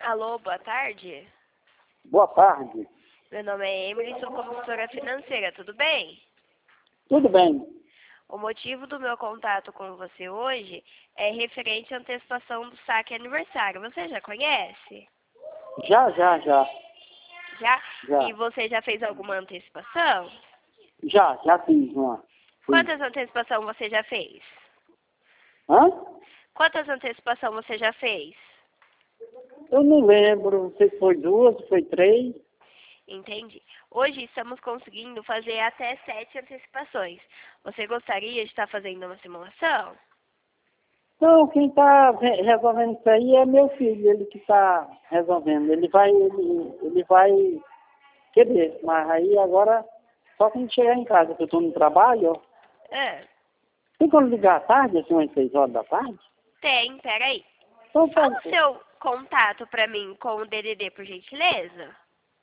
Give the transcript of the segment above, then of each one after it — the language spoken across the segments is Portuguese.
Alô, boa tarde. Boa tarde. Meu nome é Emily, sou consultora financeira, tudo bem? Tudo bem? O motivo do meu contato com você hoje é referente à antecipação do saque aniversário. Você já conhece? Já. Já? Já. E você já fez alguma antecipação? Já fiz uma. Sim. Quantas antecipações você já fez? Hã? Quantas antecipações você já fez? Eu não lembro, não sei se foi 2, se foi 3. Entendi. Hoje estamos conseguindo fazer até 7 antecipações. Você gostaria de estar fazendo uma simulação? Não, quem está resolvendo isso aí é meu filho, ele que está resolvendo. Ele vai querer, mas aí agora, só quando chegar em casa, que eu estou no trabalho, ó. Ah, Tem como ligar à tarde, assim, umas 6 horas da tarde? tem, peraí. Então, Fala o seu contato para mim com o DDD, por gentileza.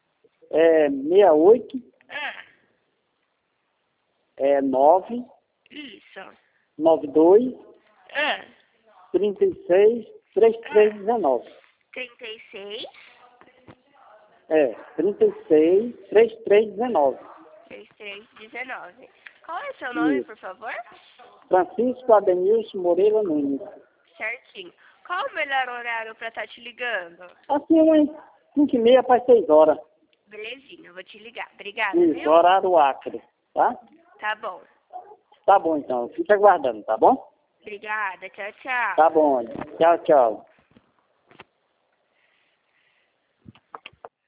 68, Ah, 9, isso. 92, Ah, 36, 3319. 36, 36, 3319. 3319. Qual é o seu nome, Isso. por favor? Francisco Adenilson Moreira Nunes. Certinho. Qual o melhor horário para estar te ligando? Assim, umas 5h30 para 6 horas. Belezinha, eu vou te ligar. Obrigada, Isso, viu? horário Acre, tá? Tá bom. Tá bom, então. Fica aguardando, tá bom? Obrigada. Tchau, tchau. Tá bom. Tchau, tchau.